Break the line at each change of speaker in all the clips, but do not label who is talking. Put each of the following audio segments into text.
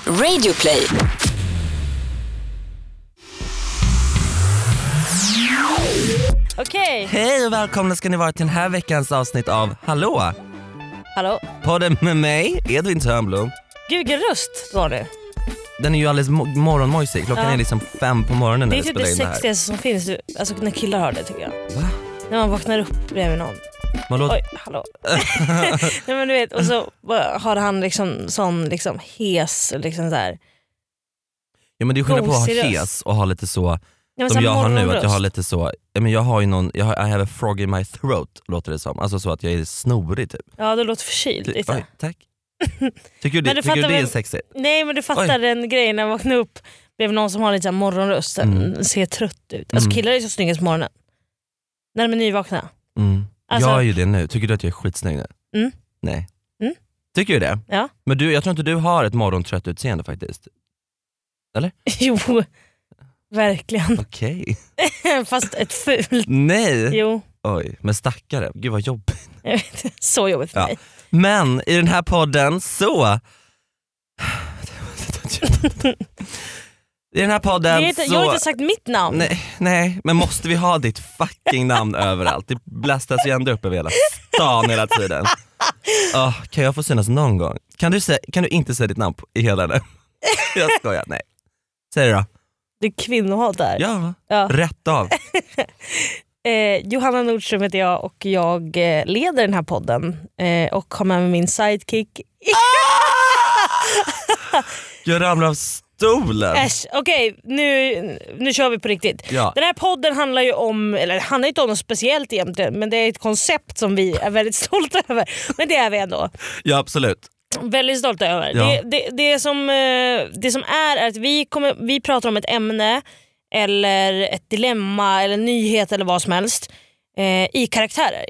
Radioplay.
Okej.
Hej och välkomna ska ni vara till den här veckans avsnitt av Hallå!
Hallå?
Podden med mig, Edvin Törnblom.
Gud, vilken röst var det?
Den är ju alldeles morgonmojsig. Klockan är liksom 5 på morgonen när
det är
vi
typ
spelar
det
in det här.
sexigaste som finns. Alltså när killar har det tycker jag.
Va?
När man vaknar upp bredvid någon. Oj, hallå. Nej men du vet, och så har han liksom sån liksom hes liksom så här.
Ja men det är skillnad på att ha
Gosig
hes
röst.
och ha lite så
Ja,
som jag har nu,
morgonröst.
att jag har lite så. Ja, men jag har ju någon, I have a frog in my throat låter det som. Alltså så att jag är snorig typ.
Ja, det låter förkyld lite.
Oj, tack. Tycker
Men
du
du
det är
fattar
sexigt?
Nej men du fattar den grejen när man vaknar upp bredvid någon som har lite så här morgonröst. Ser trött ut. Alltså killar är så snygga på morgonen. När de är nyvakna. Alltså-
Jag är ju det nu. Tycker du att jag är skitsnygg nu? Nej. Tycker du det?
Ja.
Men jag tror inte du har ett morgontrött utseende faktiskt. Eller?
Jo, verkligen.
Okej.
Fast ett fult.
Nej.
Jo,
Oj, men stackare. Gud vad jobbigt.
jag vet, så jobbigt för
Ja.
mig.
Men i den här podden så... I den här podden
Jag
så...
har inte sagt mitt namn.
Nej, men måste vi ha ditt fucking namn överallt? Det blastas ju ändå upp över hela stan hela tiden. Kan jag få synas någon gång? Kan du inte säga ditt namn i hela den? Jag skojar, nej. Säg det då.
Det är kvinnohat där.
Ja. Rätt av.
Johanna Nordström heter jag och jag leder den här podden och har med mig min sidekick.
Jag ramlar av stolen.
Äsch, okej, nu kör vi på riktigt.
Ja.
Den här podden handlar ju om, eller det handlar inte om något speciellt egentligen, men det är ett koncept som vi är väldigt stolta över. Men det är vi ändå.
Ja, absolut.
Väldigt stolta över.
Ja.
Det som är att vi pratar om ett ämne eller ett dilemma eller nyhet eller vad som helst i karaktärer.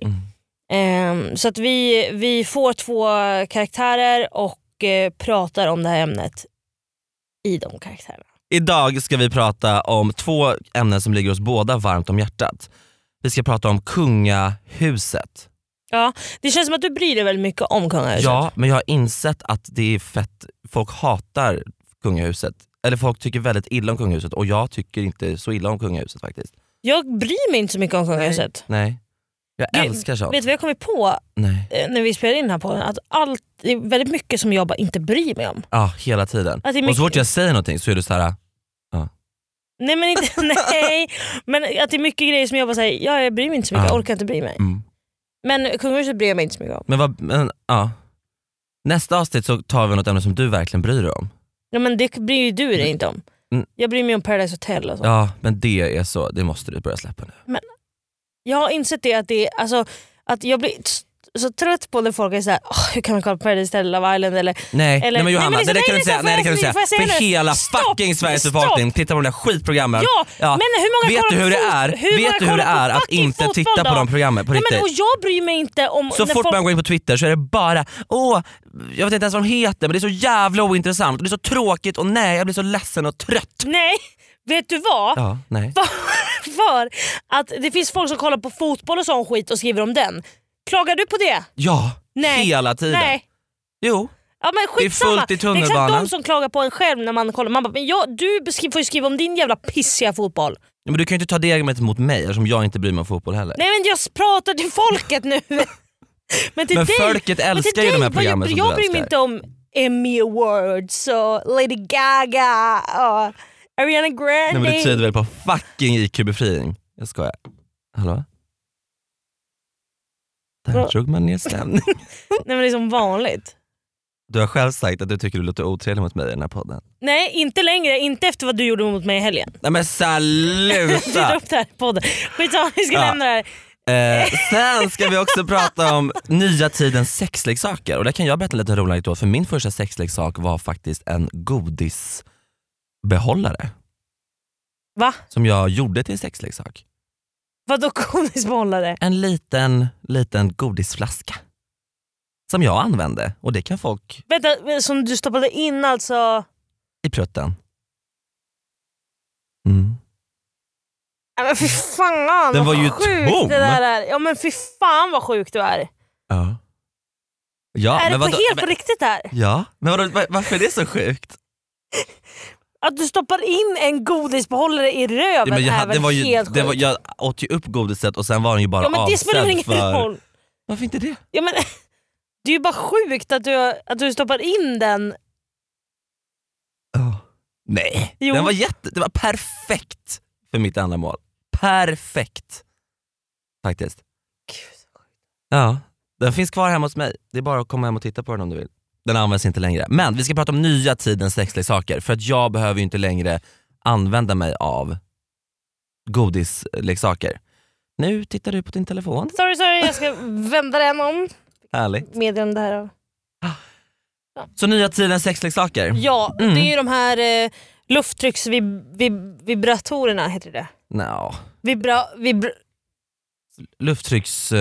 Så att vi får 2 karaktärer och pratar om det här ämnet i de karaktärerna.
Idag ska vi prata om 2 ämnen som ligger oss båda varmt om hjärtat. Vi ska prata om kungahuset.
Ja, det känns som att du bryr dig väldigt mycket om kungahuset.
Ja, men jag har insett att det är fett. Folk hatar kungahuset. Eller folk tycker väldigt illa om kungahuset. Och jag tycker inte så illa om kungahuset faktiskt.
Jag bryr mig inte så mycket om kungahuset.
Nej. Jag älskar sånt.
Vet du vad jag kommit på när vi spelar in den här podden? Att det är väldigt mycket som jag bara inte bryr mig om.
Ja, hela tiden.
Att det är
Och så fort jag säger någonting så är det så här.
Nej men inte, nej. Men att det är mycket grejer som jag bara säger, jag bryr mig inte så mycket, jag orkar inte bry mig. Men kungahuset bryr jag mig inte så mycket om.
Men nästa avsnitt så tar vi något ämne som du verkligen bryr dig om.
Ja men det bryr ju du dig inte om. Jag bryr mig om Paradise Hotel och så.
Ja, men det är så, det måste du börja släppa nu.
Men jag har insett det att att jag blir så trött på när folk är såhär, hur kan man kolla på Paradise Hotel, Love Island eller...
Nej men Johanna,
nej, men
det kan du inte säga. Nej, det kan du säga. För hela
Stopp,
fucking Sveriges befolkning tittar på de där skitprogrammen.
Ja, men hur många
vet du hur det är att inte titta på de programmen på riktigt?
Men, och jag bryr mig inte om...
Så fort man går in på Twitter så är det bara jag vet inte ens vad de heter, men det är så jävla ointressant och det är så tråkigt och jag blir så ledsen och trött.
Nej, vet du vad?
Ja, nej.
För att det finns folk som kollar på fotboll och sån skit och skriver om den. Klagar du på det?
Ja,
nej.
Hela tiden.
Nej.
Jo.
Ja, men skitsamma.
Det är fullt i tunnelbanan.
Det är exakt de som klagar på en själv när man kollar. Man bara, men du får ju skriva om din jävla pissiga fotboll.
Ja, men du kan ju inte ta det argumentet mot mig eftersom jag inte bryr mig om fotboll heller.
Nej men jag pratar till folket nu. Men
folket älskar ju de här programmen.
Jag bryr mig inte om Emmy Awards och Lady Gaga och Ariana Grande.
Nej, men det tyder väl på fucking IQ-befrining. Jag skojar. Hallå? Där drog man ner stämning.
Nej men det är som vanligt.
Du har själv sagt att du tycker du låter otrevlig mot mig i den här podden.
Nej, inte längre. Inte efter vad du gjorde mot mig i helgen.
Nej men sluta!
Du drar upp det här i podden. Skitsamma, vi ska lämna det här.
Sen ska vi också prata om nya tidens sexleksaker. Och där kan jag berätta lite roligt då. För min första sexleksak var faktiskt en godisbehållare.
Va?
Som jag gjorde till sexleksak.
Vadå godisbehållare?
En liten godisflaska. Som jag använde. Och det kan folk...
Vänta, som du stoppade in alltså...
I prutten.
Ja, men fy fan,
den var ju
sjukt
tom.
Det där är. Ja men fy fan vad sjukt du är.
Ja,
är
men
det helt på riktigt här?
Ja, men varför är det så sjukt?
Att du stoppar in en godisbehållare i röven är väl helt sjukt.
Jag åt ju upp godiset och sen var den ju bara
men det spelar ingen roll.
Varför inte det?
Ja, men, det är ju bara sjukt att du stoppar in den.
Nej,
Jo.
det var perfekt för mitt andra mål. Perfekt. Faktiskt.
Gud.
Ja, den finns kvar hemma hos mig. Det är bara att komma hem och titta på den om du vill. Den används inte längre. Men vi ska prata om nya tidens sexleksaker. För att jag behöver ju inte längre använda mig av godisleksaker. Nu tittar du på din telefon.
Sorry, jag ska vända den om.
Härligt.
Meddelande här.
Så nya tidens sexleksaker.
Ja, det är ju de här lufttrycksvibratorerna heter det.
No. Lufttrycks...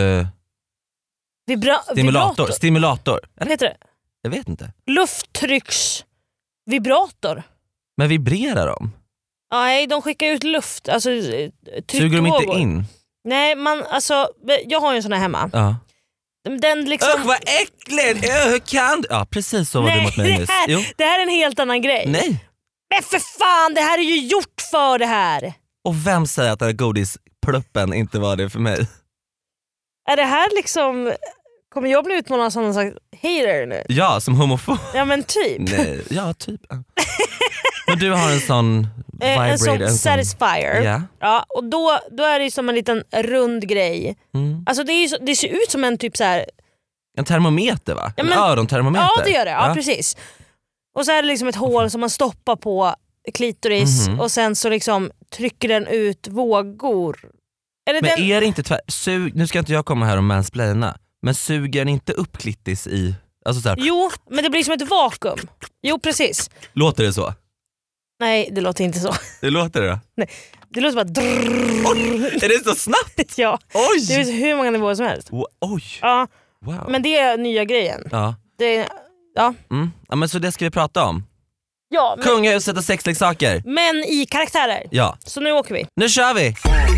Stimulator.
Eller heter det?
Jag vet inte.
Lufttrycksvibrator.
Men vibrerar de?
Nej, de skickar ut luft. Alltså,
suger de inte in?
Nej, jag har ju en sån här hemma.
Ja.
Den liksom...
vad äckligt! Hur kan du? Ja, precis så var det mot mig nyss.
Det här är en helt annan grej.
Nej.
Men för fan, det här är ju gjort för det här.
Och vem säger att den här godispluppen inte var det för mig?
Är det här liksom... Kommer jag bli utmålad som någon slags hater nu?
Ja, som homofob.
Ja, men typ.
Nej, ja, typ. Men du har en sån vibrator.
En sån Satisfyer.
Yeah.
Ja, och då är det som en liten rund grej. Alltså det ser ut som en typ så här.
En termometer, va?
Ja,
en örontermometer.
Ja, det gör det. Ja, precis. Och så är det liksom ett hål som man stoppar på klitoris och sen så liksom trycker den ut vågor.
Men är det inte nu ska inte jag komma här och mansplaina, men suger den inte upp klittis i... Alltså så här.
Jo, men det blir som ett vakuum. Jo, precis.
Låter det så?
Nej, det låter inte så.
Det låter det då?
Nej, det låter bara drrrr.
Är det så snabbt?
Ja.
Oj!
Det finns hur många nivåer som helst.
Oj!
Ja.
Wow.
Men det är nya grejen.
Ja.
Ja,
men så det ska vi prata om.
Ja, men...
Kungahuset och sexleksaker.
Men i karaktärer.
Ja.
Så nu åker vi.
Nu kör vi!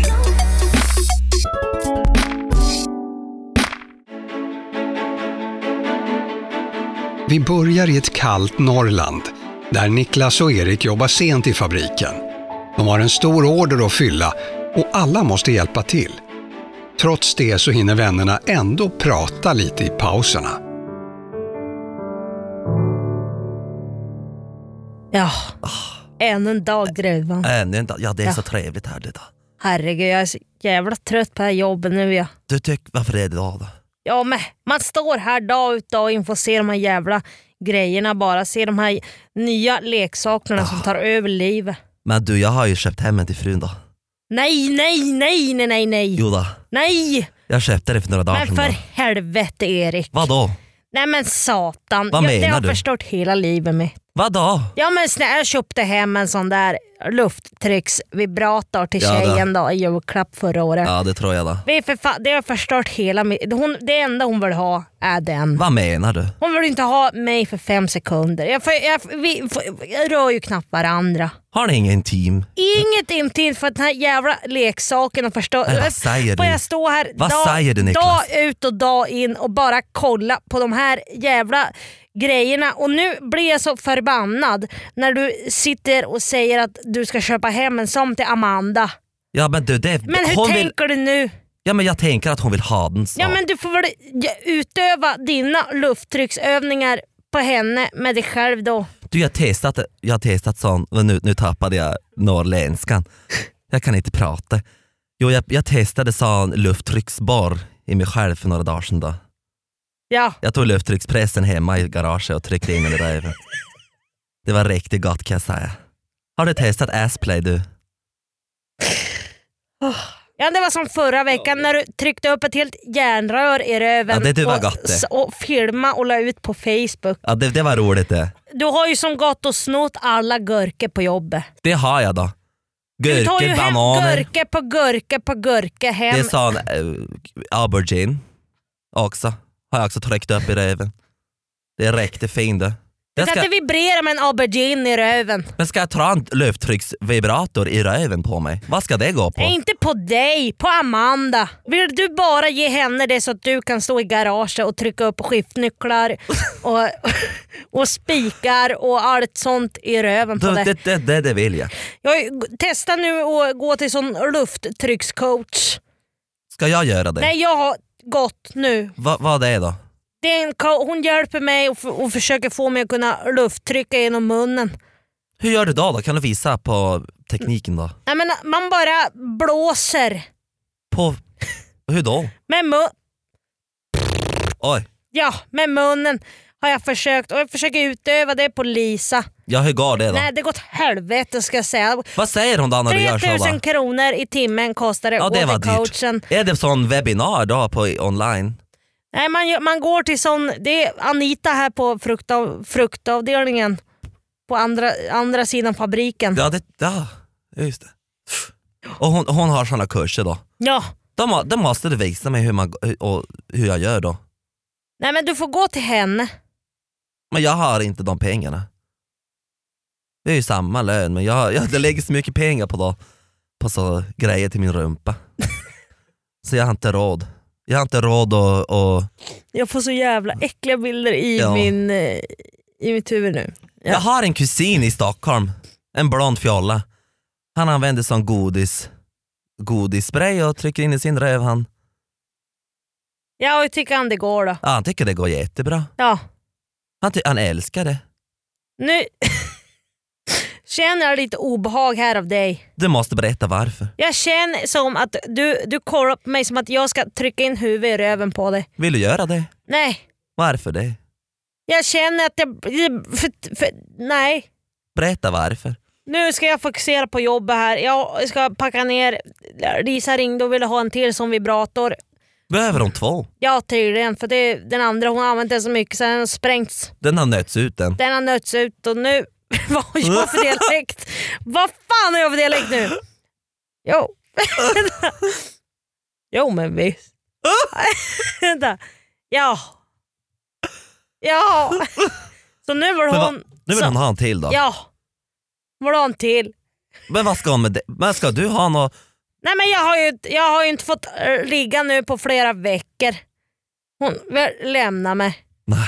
Vi börjar i ett kallt Norrland där Niklas och Erik jobbar sent i fabriken. De har en stor order att fylla och alla måste hjälpa till. Trots det så hinner vännerna ändå prata lite i pauserna.
Ja, ännu en dag gruvan.
Ja, det är så trevligt här idag.
Herregud, jag är så jävla trött på det här jobbet nu. Ja.
Du tycker, varför är det då?
Ja, men man står här dag ut dag in för att se de här jävla grejerna, bara se de här nya leksakerna som tar över livet.
Men du, jag har ju köpt hem en till frun då.
Nej.
Jo då.
Nej!
Jag köpte det för några dagar
Men
sedan.
för
Då.
helvete, Erik.
Vadå?
Nej men satan.
Vad menar
det har
du?
förstört hela livet med.
Vadå?
Ja men jag köpte hem en sån där lufttrycksvibrator till tjejen då i julklapp förra året.
Ja, det tror jag då.
Det har förstört hela mitt... Det enda hon vill ha är den.
Vad menar du?
Hon vill inte ha mig för 5 sekunder. Vi rör ju knappt varandra.
Har ni ingen team?
Inget intimt för den här jävla leksaken och förstå.
Vad säger
Får
du?
jag stå här
Säger du, Niklas?
dag ut och dag in och bara kolla på de här jävla grejerna. Och nu blir jag så förbannad när du sitter och säger att du ska köpa hem en sån till Amanda.
Ja, men du,
Men hur tänker du nu?
Ja, men jag tänker att hon vill ha den så.
Ja, men du får väl utöva dina lufttrycksövningar på henne med dig själv då.
Du, jag har testat sån. Nu tappade jag norrländskan. Jag kan inte prata. Jo, jag testade sån lufttrycksborr i mig själv för några dagar sedan då.
Ja.
Jag tog lufttryckspressen hemma i garaget och tryckte in den i röven. Det var riktigt gott, kan jag säga. Har du testat Assplay, du?
Ja, det var som förra veckan när du tryckte upp ett helt järnrör i röven.
Ja, det var gott det.
Och filma och la ut på Facebook.
Ja, det var roligt det.
Du har ju som gått och snott alla gurkor på jobbet.
Det har jag då.
Du tar ju
Gurkor,
hem
bananer.
gurka hem.
Det är sån aubergine också. Har jag också tryckt upp i röven. Det är riktigt fint det.
Du kan inte vibrera med en aubergine i röven.
Men ska jag ta en lufttrycksvibrator i röven på mig? Vad ska det gå på?
Nej, inte på dig, på Amanda. Vill du bara ge henne det så att du kan stå i garaget och trycka upp skiftnycklar och spikar och allt sånt i röven på det?
Det vill jag.
Jag testar nu att gå till sån lufttryckscoach.
Ska jag göra det?
Nej, jag har gått nu.
Vad är det då?
Det är hon hjälper mig och försöker få mig att kunna lufttrycka genom munnen.
Hur gör du då? Kan du visa på tekniken då?
Nej, men man bara blåser.
På... Hur då?
Med
Oj.
Ja, med munnen har jag försökt. Och jag försöker utöva det på Lisa.
Ja, hur går det då?
Nej, det går åt helvete ska jag säga.
Vad säger hon då när du gör så?
3000 kronor i timmen kostar det.
Ja, det var
coachen.
dyrt. Är det sån webbinar då på online?
Nej, man går till sån... Det är Anita här på fruktavdelningen. På andra sidan fabriken.
Ja, just det. Och hon har såna kurser då?
Ja.
Då måste du visa mig hur jag gör då.
Nej, men du får gå till henne.
Men jag har inte de pengarna. Det är ju samma lön, men det lägger så mycket pengar på så grejer till min rumpa. Så jag har inte råd. Jag har inte råd och...
Jag får så jävla äckliga bilder i mitt huvud nu. Ja.
Jag har en kusin i Stockholm, en blond fjolla. Han använder sån godisspray och trycker in i sin röv.
Ja, och tycker han det går då?
Ja, han tycker det går jättebra.
Ja.
Han älskar det.
Nu känner jag lite obehag här av dig.
Du måste berätta varför.
Jag känner som att du kollar på mig som att jag ska trycka in huvudet i röven på dig.
Vill du göra det?
Nej.
Varför det?
Jag känner att nej.
Berätta varför.
Nu ska jag fokusera på jobbet här. Jag ska packa ner. Lisa ringde och ville ha en till som vibrator.
Behöver de 2?
Ja, tydligen. För den andra hon har använt den så mycket så den har sprängts.
Den har nötts ut den.
Den har nötts ut och nu... Vad har jag för dialekt? Vad fan har jag för dialekt nu? Jo. Jo, men visst. Vänta. Ja. Så nu var hon...
Nu vill hon ha en till då?
Ja. Var hon till?
Men vad ska hon med det? Men ska du ha något?
Nej, men jag har ju inte fått ligga nu på flera veckor. Hon vill lämna mig.
Nej.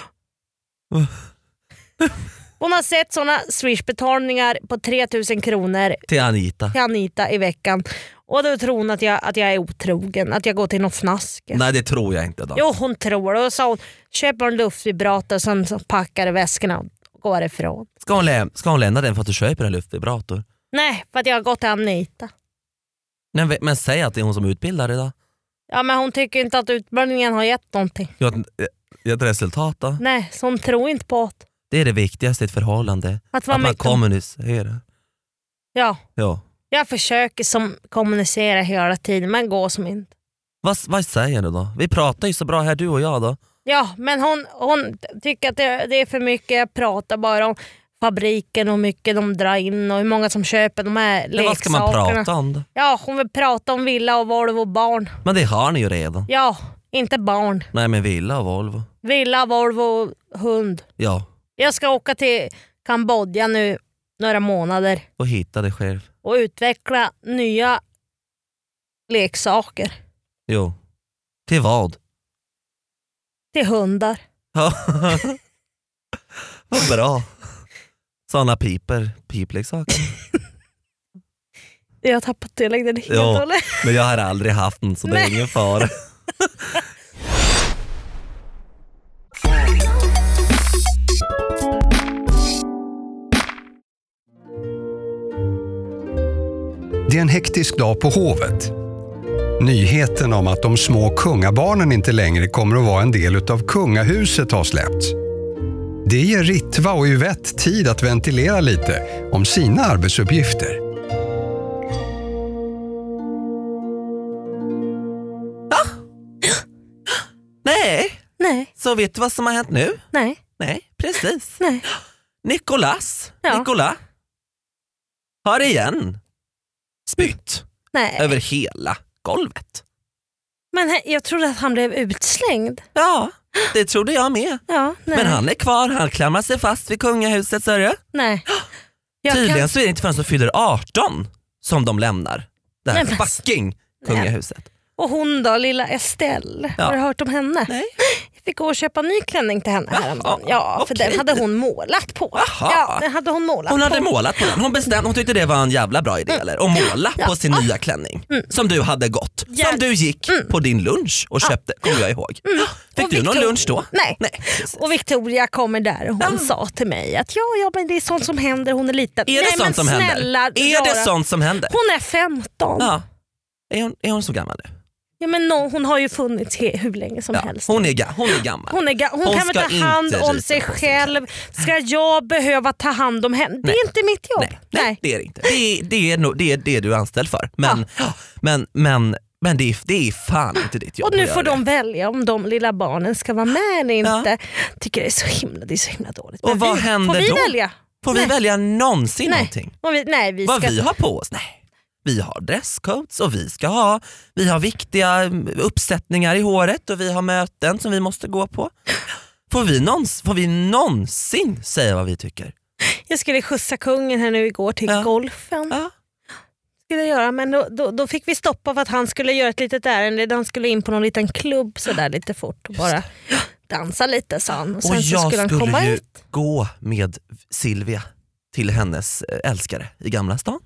Hon har sett såna swishbetalningar på 3000 kronor
till Anita
i veckan. Och då tror hon att jag är otrogen, att jag går till någon fnaske.
Nej, det tror jag inte då.
Jo, hon tror det. Och sa hon, köper en luftvibrator, sen så packar väskorna och går ifrån.
Ska hon lämna den för att du köper en luftvibrator?
Nej, för att jag har gått till Anita.
Nej, men säg att det är hon som utbildar det då.
Ja, men hon tycker inte att utbildningen har gett någonting.
Ett resultat då?
Nej, så hon tror inte på det.
Det är det viktigaste i ett förhållande. Att man kommunicerar.
Ja.
Ja.
Jag försöker kommunicera hela tiden, men går som inte.
Vad säger du då? Vi pratar ju så bra här, du och jag då.
Ja, men hon tycker att det är för mycket. Jag pratar bara om fabriken och hur mycket de drar in och hur många som köper de här leksakerna. Men vad ska man
prata om då?
Ja, hon vill prata om villa och Volvo och barn.
Men det har ni ju redan.
Ja, inte barn.
Nej, men villa och Volvo.
Villa, Volvo och hund.
Ja.
Jag ska åka till Kambodja nu några månader.
Och hitta det själv.
Och utveckla nya leksaker.
Jo. Till vad?
Till hundar.
Ja. Vad bra. Såna pipleksaker.
Jag har tappat dialekten helt
och
hållet.
Men jag har aldrig haft en, så det är ingen fara.
Det är en hektisk dag på hovet. Nyheten om att de små kungabarnen inte längre kommer att vara en del av kungahuset har släppts. Det ger Ritva och Yvette tid att ventilera lite om sina arbetsuppgifter.
Ja.
Nej.
Så vet du vad som har hänt nu?
Nej,
precis.
Nej.
Nicolas
Ja.
har igen spytt
Nej.
över hela golvet.
Men jag trodde att han blev utslängd.
Ja, Det trodde jag med.
Ja, nej.
Men han är kvar, han klamrar sig fast vid kungahuset, så är det.
Nej.
Tydligen så är det inte förrän de fyller 18 som de lämnar det här
Nej, men-
fucking kungahuset.
Och hon då, lilla Estelle.
Ja.
Har du hört om henne?
Nej.
Jag fick gå och köpa en ny klänning till henne häromdagen.
Jaha,
Ja, för
okej.
den hade hon målat på.
Jaha.
Ja, den hade hon målat
Hon
på.
hade målat på den. Hon tyckte det var en jävla bra idé eller? Att måla på sin nya klänning som du hade gått.
Ja.
Som du gick på din lunch och köpte, kommer jag ihåg. Fick
Och
du någon
Victor-
lunch då?
Nej.
precis.
Och Victoria kommer där och hon sa till mig att ja men det är sånt som händer, hon är liten.
Är det
Nej,
sånt som
men
händer?
snälla,
Är det
Rara.
sånt som händer?
Hon är 15.
Ja. Är hon så gammal nu?
Ja, men hon har ju funnits hur länge som helst.
Hon är gammal.
Hon kan väl
ska
ta hand
inte
om
rita
sig
på sin
själv. Ska jag behöva ta hand om henne? Det är inte mitt jobb.
Nej, det är det inte. Det är det du är anställd för. Men det är fan inte ditt jobb.
Och nu
att
får
göra
de välja om de lilla barnen ska vara med eller inte.
Ja.
Tycker det är så himla dåligt.
Och
Men
vad händer
får vi
då?
välja?
Får vi
Nej.
välja någonsin någonting?
Vi
Vad
ska...
vi har på oss? Nej. Vi har dresscodes och vi har viktiga uppsättningar i håret och vi har möten som vi måste gå på. Får vi någonsin säga vad vi tycker?
Jag skulle skjutsa kungen här nu igår till golfen.
Ja.
Skulle jag göra, men då fick vi stoppa för att han skulle göra ett litet ärende där han skulle in på någon liten klubb så där lite fort och bara dansa lite, sa han. Och sen
Och
så
jag
skulle han komma
skulle ju
hit.
gå med Silvia till hennes älskare i Gamla stan.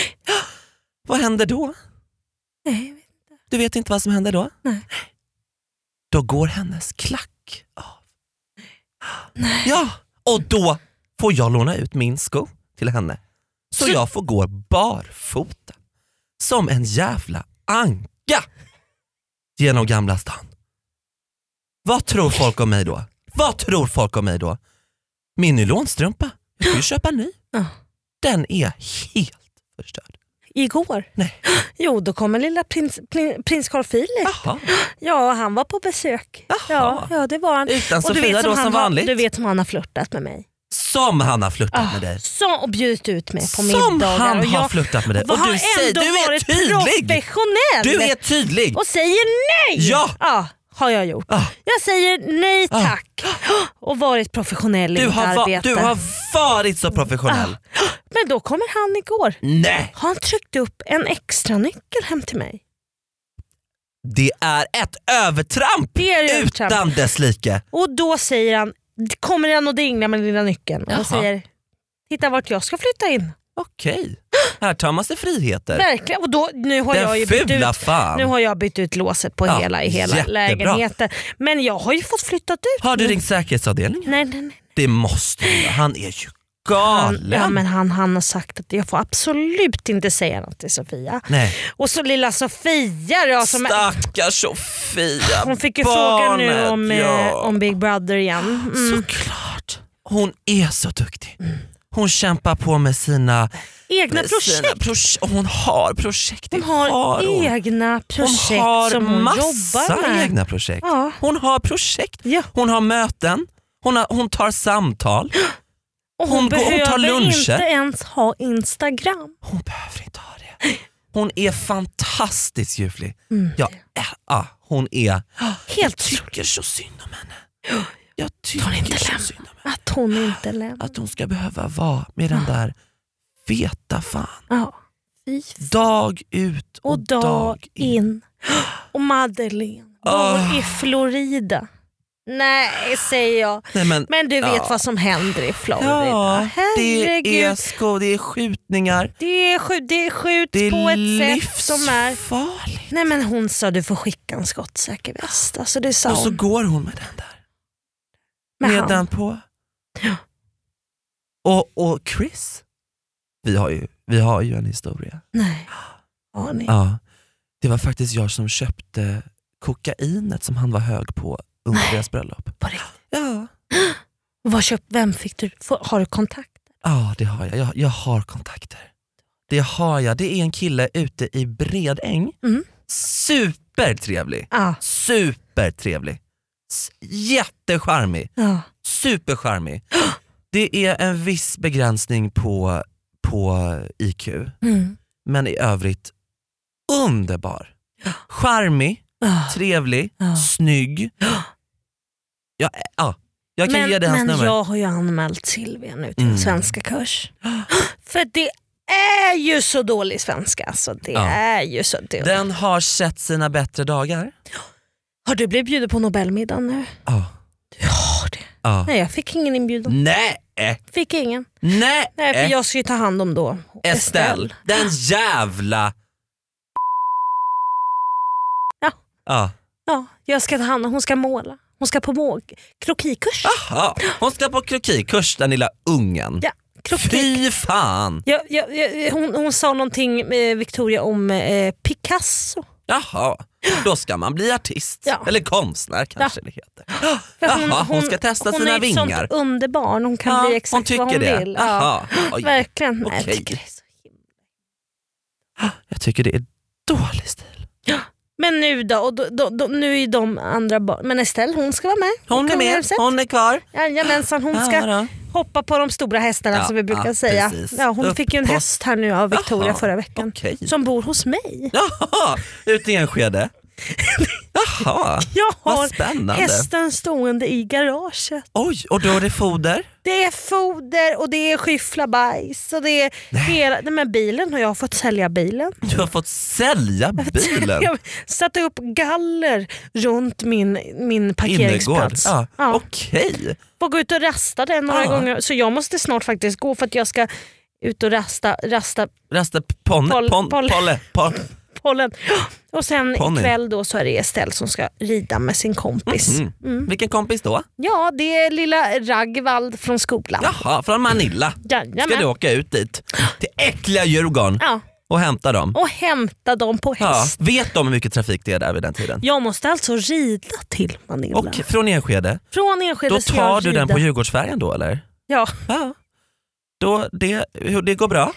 Vad händer då?
Nej.
Du vet inte vad som händer då?
Nej.
Då går hennes klack av. Nej. Ja, och då får jag låna ut min sko till henne. Så jag får gå barfota som en jävla anka genom Gamla stan. Vad tror folk om mig då? Min nylonstrumpa, jag får ju köpa en ny.
Ja.
Den är helt förstörd.
Igår?
Nej.
Jo, då kommer lilla prins Carl Philip.
Jaha.
Ja, han var på besök.
Jaha.
Ja, det var han.
Utan
Och du
Sofia
vet
då som vanligt.
Du vet som han har flörtat med mig.
Som han har flörtat med dig.
Och bjudit ut mig på
Som
middagar.
han
och
har
jag
flörtat med dig. Och
har
du säger,
ändå
du är
varit
tydlig.
professionell.
Du är tydlig.
Och säger nej.
Ja.
Har jag gjort.
Ah.
Jag säger nej tack. Och varit professionell i mitt arbete.
Du har varit så professionell.
Men då kommer han igår.
Nej.
Har han tryckt upp en extra nyckel hem till mig?
Det är ett övertramp.
Det är övertramp.
Utan dess like.
Och då säger han, kommer han och dinglar med den lilla nyckeln.
Jaha.
Och säger, titta vart jag ska flytta in.
Okej. Här tar man sig friheter.
Verkligen. Och då, nu har jag ju
Den
bytt
fula
ut,
fan.
nu har jag bytt ut låset på hela
jättebra.
lägenheten. Men jag har ju fått flyttat ut.
Har du
nu.
ringt säkerhetsavdelningen?
Nej.
Det måste du. Han är ju galen.
Men han har sagt att jag får absolut inte säga något till Sofia.
Nej.
Och så lilla Sofia då, som
Stackars Sofia.
hon fick ju fråga nu
Barnet,
om Big Brother igen.
Såklart. Hon är så duktig. Hon kämpar på med sina
Egna projekt.
Hon har projekt.
Hon har egna projekt
hon har
som hon
massa
jobbar med.
egna projekt.
Ja.
Hon har projekt.
Ja.
Hon har möten. Hon tar samtal.
Och
hon
behöver
tar luncher.
inte ens ha Instagram.
Hon behöver inte ha det. Hon är fantastiskt ljuvlig. Hon är... Jag tycker så synd om henne. Jag tycker så synd om henne.
Att hon inte lämnar.
Att hon ska behöva vara med den där feta fan.
Ja.
Dag ut och
dag in. Och Madeleine var i Florida. Nej, säger jag.
Nej,
men du vet vad som händer i Florida.
Ja,
herregud.
det är skjutningar.
Det skjuts på ett sätt som är...
livsfarligt.
Nej, men hon sa du får skicka en skottsäker väst. Alltså, det sa
och så
hon.
går hon med den där.
Med
den på.
Ja.
Och Chris. Vi har ju en historia.
Nej. Har ni?
Ja. Det var faktiskt jag som köpte kokainet som han var hög på under deras bröllop.
På riktigt?
Ja.
Vem fick du? Har du kontakt?
Ja, det har jag. Jag har kontakter. Det har jag. Det är en kille ute i Bredäng. Supertrevlig.
Ja.
Supertrevlig. Jättecharmig.
Ja.
Supercharmig. Det är en viss begränsning på IQ. Men i övrigt underbar. Charmig, trevlig, snygg. Jag kan ge dig hans nummer.
Men jag har ju anmält Silvia nu till svenska kurs. För det är ju så dålig svenska. Alltså, det är ju så dåligt.
Den har sett sina bättre dagar.
Har du blivit bjuden på Nobelmiddagen nu?
Ja.
Du har det? Nej, jag fick ingen inbjudan.
Nej.
Fick ingen.
Nej,
för jag ska ju ta hand om då
Estelle. Den jävla...
Ja, jag ska ta hand om. Hon ska måla. Hon ska på krokikurs.
Aha, hon ska på krokikurs, den lilla ungen.
Ja,
fy fan.
Hon sa någonting Victoria om Picasso.
Jaha, då ska man bli artist. Eller konstnär kanske det heter. Jaha, hon ska testa sina vingar.
Hon är ett sånt underbarn. Hon kan bli exakt vad hon vill.
Jaha.
Verkligen.
Okay.
Jag tycker det är så himla.
Jag tycker det är dålig stil.
Men nu då, och nu är de andra barn. Men Estelle, hon ska vara med.
Hon är med, hon är kvar.
Jajamensan, hon ska hoppa på de stora hästarna som vi brukar säga. Hon fick ju en häst här nu av Victoria förra veckan. Som bor hos mig.
Jaha, ute i Enskede. Jaha,
jag har
vad spännande.
Hästen stående i garaget.
Oj, och då är det foder?
Det är foder och det är skyffla bajs. Och det är hela, den här bilen har jag fått sälja bilen.
Du har fått sälja bilen?
Jag satte upp galler runt min parkeringsplats.
Okej.
Får gå ut och rasta den några gånger. Så jag måste snart faktiskt gå för att jag ska ut och rasta pollen. Och sen ikväll då så är det Estelle som ska rida med sin kompis.
Vilken kompis då?
Ja, det är lilla Ragvald från skolan.
Jaha, från Manila. Ska du åka ut dit till äckliga Djurgården och hämta dem?
Och hämta dem på häst.
Vet de hur mycket trafik det är där vid den tiden?
Jag måste alltså rida till Manila.
Och från Enskede?
Från Enskede.
Då tar du den på Djurgårdsfärjan då eller?
Ja.
Då, det går bra?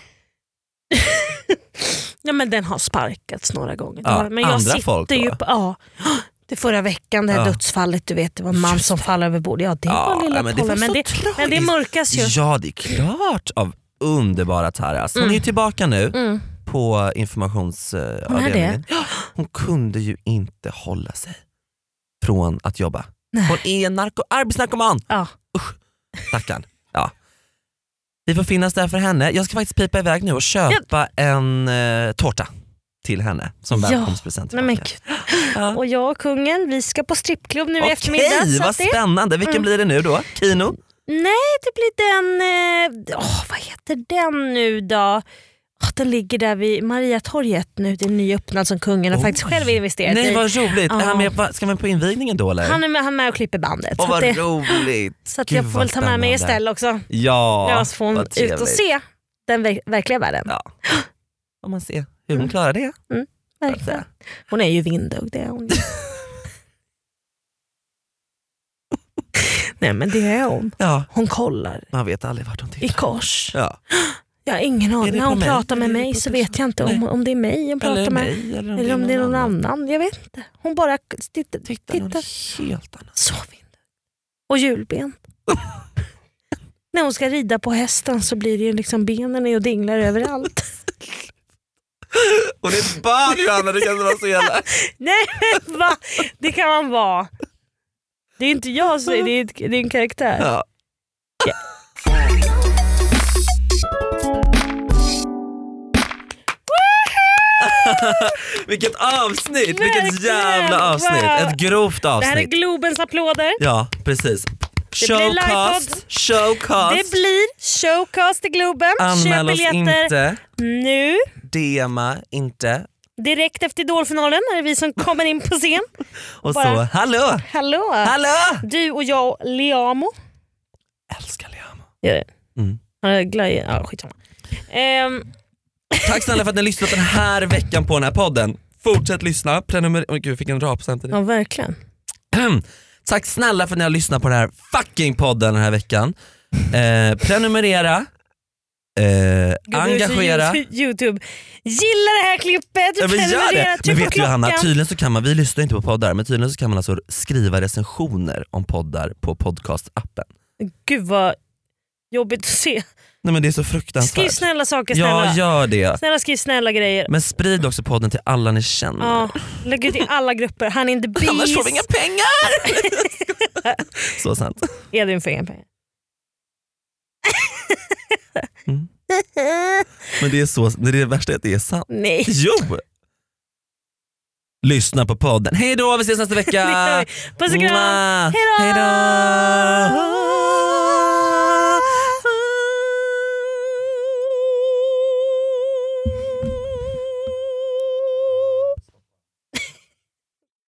Ja, men den har sparkats några gånger. Men jag
andra folk då?
Det förra veckan, det här dödsfallet, du vet, det var en man som faller över bord. Ja, det var lilla pollen. Men det mörkas ju.
Ja, det är klart av underbara Taras. Hon är ju tillbaka nu på informationsavdelningen. Hon kunde ju inte hålla sig från att jobba. Nej. Hon är en arbetsnarkoman. Usch, stackarn. Vi får finnas där för henne. Jag ska faktiskt pipa iväg nu och köpa en tårta till henne som välkomstpresent.
Och jag och kungen, vi ska på strippklubb nu i eftermiddag.
Okej, vad spännande. Vilken blir det nu då? Kino?
Nej, det blir den... vad heter den nu då? Den ligger där vid Mariatorget nu. Det är nyöppnad som kungen har faktiskt själv investerat i.
Nej, vad roligt. Ska man på invigningen då eller?
Han är med och klipper bandet.
Vad roligt.
Så att jag får väl ta med mig Estelle också.
Ja,
så får hon ut och se den verkliga världen.
Ja. Om man ser hur hon klarar det.
Verkligen. Hon är ju vindögd, det är hon. Nej, men det är hon.
Ja.
Hon kollar.
Man vet aldrig vart hon tittar.
I kors.
Ja.
Jag har ingen aning. När hon pratar med mig så vet jag inte om det är mig hon pratar med. Eller om det är någon annan. Jag vet inte. Hon bara tittar.
Helt annat.
Så vind. Och julben. När hon ska rida på hästen så blir det ju liksom benen och dinglar överallt.
Hon är ett barn, Johanna, det kan inte vara så jävla.
Nej, men va? Det kan man vara. Det är inte jag, så det är en karaktär.
Ja. Vilket avsnitt, vilket jävla avsnitt. Ett grovt avsnitt.
Det här är Globens applåder.
Ja, precis. Showcast.
Det blir showcast i Globen.
Anmäl oss inte.
Nu.
DMa inte.
Direkt efter Idolfinalen är det vi som kommer in på scen.
Och bara, så, hallå.
Du och jag, Liamo.
Älskar Liamo.
Gör det. Ja, skitsamma.
Tack snälla för att ni lyssnat den här veckan på den här podden. Fortsätt lyssna. Gud, jag fick en rap samtidigt.
Ja, verkligen.
Tack snälla för att ni har lyssnat på den här fucking podden den här veckan. Prenumerera. Engagera.
YouTube. Gilla det här klippet.
Prenumerera. Men vet du Hanna, tydligen så kan man, vi lyssnar inte på poddar, men tydligen så kan man alltså skriva recensioner om poddar på podcast-appen.
Gud vad jobbigt att se
Nej men det är så fruktansvärt.
Skriv snälla saker, snälla.
Ja, gör det.
Snälla skriv snälla grejer.
Men sprid också podden till alla ni känner.
Ja, lägg ut i alla grupper. Han in the beast.
Annars får vi inga pengar. Så sant.
Edvin får inga pengar.
Men det är det värsta att det är sant.
Nej.
Jo. Lyssna på podden. Hej då, vi ses nästa vecka.
Puss och kram.
Hej då.
Hej då.